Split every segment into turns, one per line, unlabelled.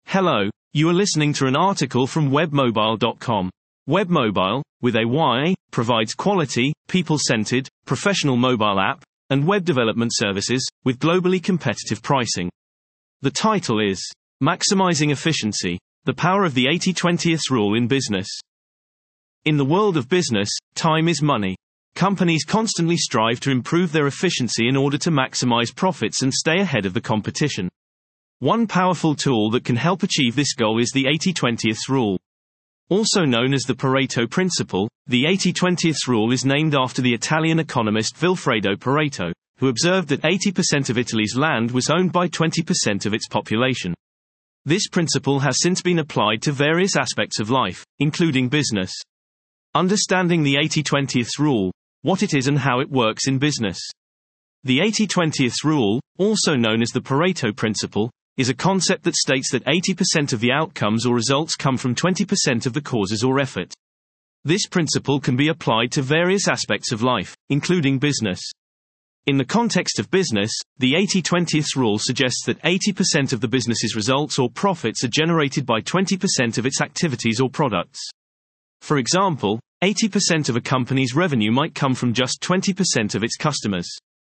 Hello, you are listening to an article from webmobile.com. Webmobile, with a Y, provides quality, people-centered, professional mobile app and web development services with globally competitive pricing. The title is Maximizing Efficiency: The Power of the 80/20 Rule in Business. In the world of business, time is money. Companies constantly strive to improve their efficiency in order to maximize profits and stay ahead of the competition. One powerful tool that can help achieve this goal is the 80/20 rule. Also known as the Pareto principle, the 80/20 rule is named after the Italian economist Vilfredo Pareto, who observed that 80% of Italy's land was owned by 20% of its population. This principle has since been applied to various aspects of life, including business. Understanding the 80/20 rule, what it is and how it works in business. The 80/20 rule, also known as the Pareto principle, is a concept that states that 80% of the outcomes or results come from 20% of the causes or effort. This principle can be applied to various aspects of life, including business. In the context of business, the 80/20 rule suggests that 80% of the business's results or profits are generated by 20% of its activities or products. For example, 80% of a company's revenue might come from just 20% of its customers.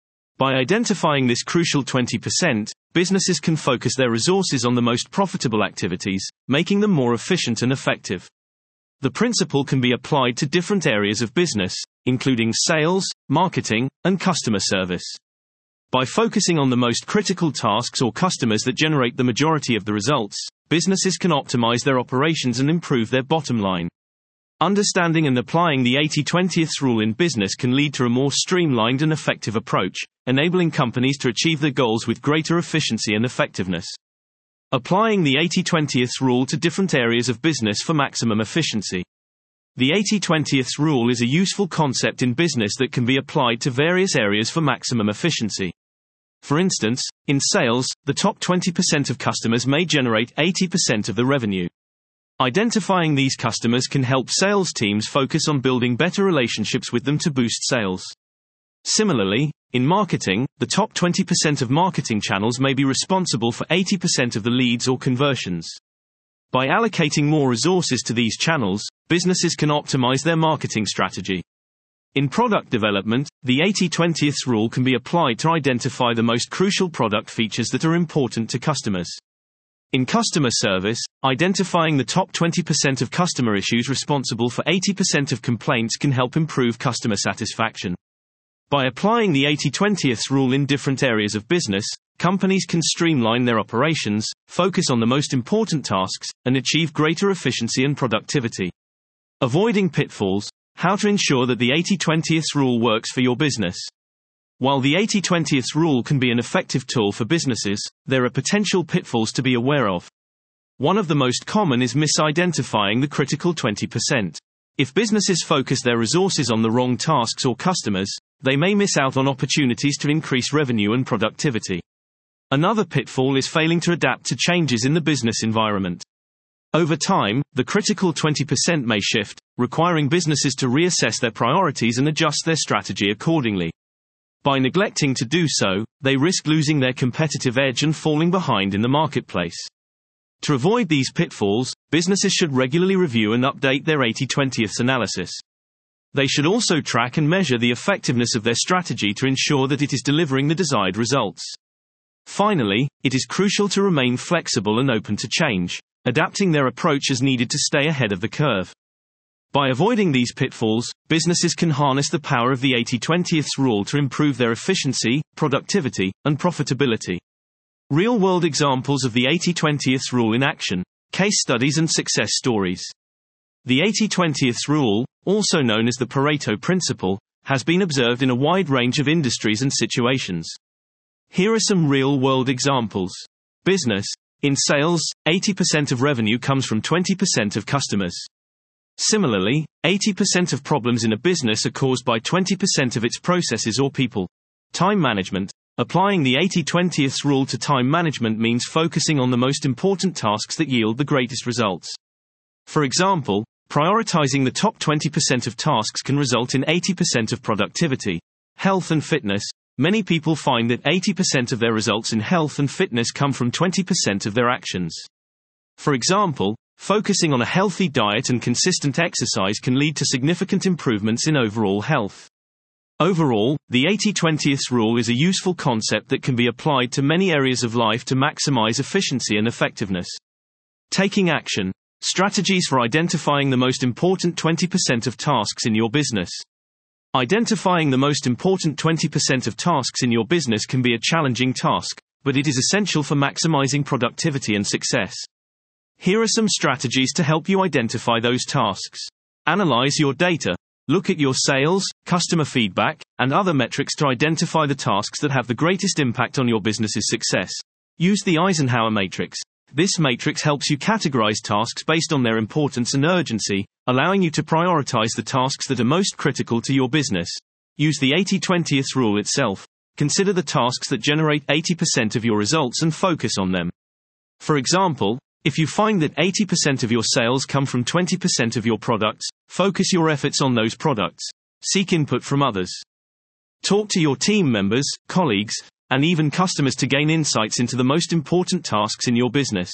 By identifying this crucial 20%, businesses can focus their resources on the most profitable activities, making them more efficient and effective. The principle can be applied to different areas of business, including sales, marketing, and customer service. By focusing on the most critical tasks or customers that generate the majority of the results, businesses can optimize their operations and improve their bottom line. Understanding and applying the 80/20 rule in business can lead to a more streamlined and effective approach, enabling companies to achieve their goals with greater efficiency and effectiveness. Applying the 80/20 rule to different areas of business for maximum efficiency. The 80/20 rule is a useful concept in business that can be applied to various areas for maximum efficiency. For instance, in sales, the top 20% of customers may generate 80% of the revenue. Identifying these customers can help sales teams focus on building better relationships with them to boost sales. Similarly, in marketing, the top 20% of marketing channels may be responsible for 80% of the leads or conversions. By allocating more resources to these channels, businesses can optimize their marketing strategy. In product development, the 80/20 rule can be applied to identify the most crucial product features that are important to customers. In customer service, identifying the top 20% of customer issues responsible for 80% of complaints can help improve customer satisfaction. By applying the 80/20 rule in different areas of business, companies can streamline their operations, focus on the most important tasks, and achieve greater efficiency and productivity. Avoiding pitfalls: how to ensure that the 80/20 rule works for your business. While the 80/20 rule can be an effective tool for businesses, there are potential pitfalls to be aware of. One of the most common is misidentifying the critical 20%. If businesses focus their resources on the wrong tasks or customers, they may miss out on opportunities to increase revenue and productivity. Another pitfall is failing to adapt to changes in the business environment. Over time, the critical 20% may shift, requiring businesses to reassess their priorities and adjust their strategy accordingly. By neglecting to do so, they risk losing their competitive edge and falling behind in the marketplace. To avoid these pitfalls, businesses should regularly review and update their 80/20 analysis. They should also track and measure the effectiveness of their strategy to ensure that it is delivering the desired results. Finally, it is crucial to remain flexible and open to change, adapting their approach as needed to stay ahead of the curve. By avoiding these pitfalls, businesses can harness the power of the 80/20 rule to improve their efficiency, productivity, and profitability. Real-world examples of the 80/20 rule in action, case studies and success stories. The 80/20 rule, also known as the Pareto principle, has been observed in a wide range of industries and situations. Here are some real-world examples. Business. In sales, 80% of revenue comes from 20% of customers. Similarly, 80% of problems in a business are caused by 20% of its processes or people. Time management. Applying the 80/20 rule to time management means focusing on the most important tasks that yield the greatest results. For example, prioritizing the top 20% of tasks can result in 80% of productivity. Health and fitness. Many people find that 80% of their results in health and fitness come from 20% of their actions. For example, focusing on a healthy diet and consistent exercise can lead to significant improvements in overall health. Overall, the 80-20 rule is a useful concept that can be applied to many areas of life to maximize efficiency and effectiveness. Taking action. Strategies for identifying the most important 20% of tasks in your business. Identifying the most important 20% of tasks in your business can be a challenging task, but it is essential for maximizing productivity and success. Here are some strategies to help you identify those tasks. Analyze your data. Look at your sales, customer feedback, and other metrics to identify the tasks that have the greatest impact on your business's success. Use the Eisenhower matrix. This matrix helps you categorize tasks based on their importance and urgency, allowing you to prioritize the tasks that are most critical to your business. Use the 80-20 rule itself. Consider the tasks that generate 80% of your results and focus on them. For example, if you find that 80% of your sales come from 20% of your products, focus your efforts on those products. Seek input from others. Talk to your team members, colleagues, and even customers to gain insights into the most important tasks in your business.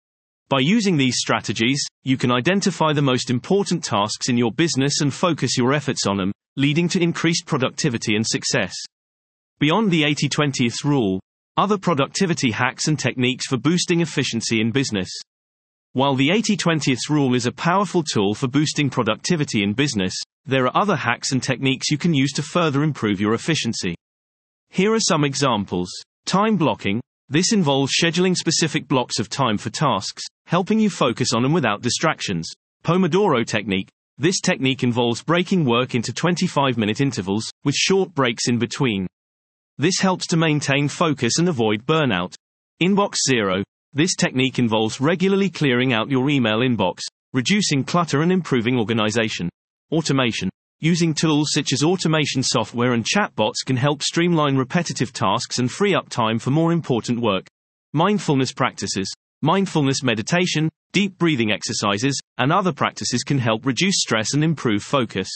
By using these strategies, you can identify the most important tasks in your business and focus your efforts on them, leading to increased productivity and success. Beyond the 80-20 rule, other productivity hacks and techniques for boosting efficiency in business. While the 80-20 rule is a powerful tool for boosting productivity in business, there are other hacks and techniques you can use to further improve your efficiency. Here are some examples. Time blocking. This involves scheduling specific blocks of time for tasks, helping you focus on them without distractions. Pomodoro technique. This technique involves breaking work into 25-minute intervals, with short breaks in between. This helps to maintain focus and avoid burnout. Inbox zero. This technique involves regularly clearing out your email inbox, reducing clutter and improving organization. Automation. Using tools such as automation software and chatbots can help streamline repetitive tasks and free up time for more important work. Mindfulness practices. Mindfulness meditation, deep breathing exercises, and other practices can help reduce stress and improve focus.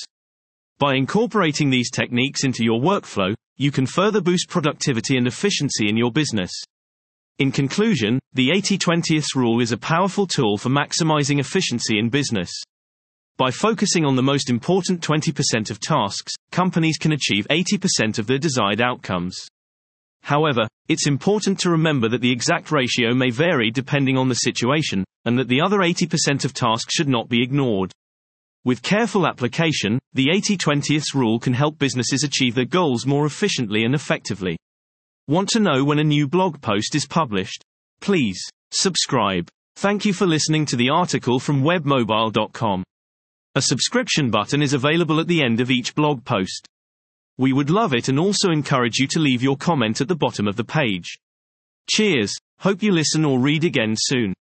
By incorporating these techniques into your workflow, you can further boost productivity and efficiency in your business. In conclusion, the 80-20 rule is a powerful tool for maximizing efficiency in business. By focusing on the most important 20% of tasks, companies can achieve 80% of their desired outcomes. However, it's important to remember that the exact ratio may vary depending on the situation, and that the other 80% of tasks should not be ignored. With careful application, the 80-20 rule can help businesses achieve their goals more efficiently and effectively. Want to know when a new blog post is published? Please subscribe. Thank you for listening to the article from webmobile.com. A subscription button is available at the end of each blog post. We would love it and also encourage you to leave your comment at the bottom of the page. Cheers, hope you listen or read again soon.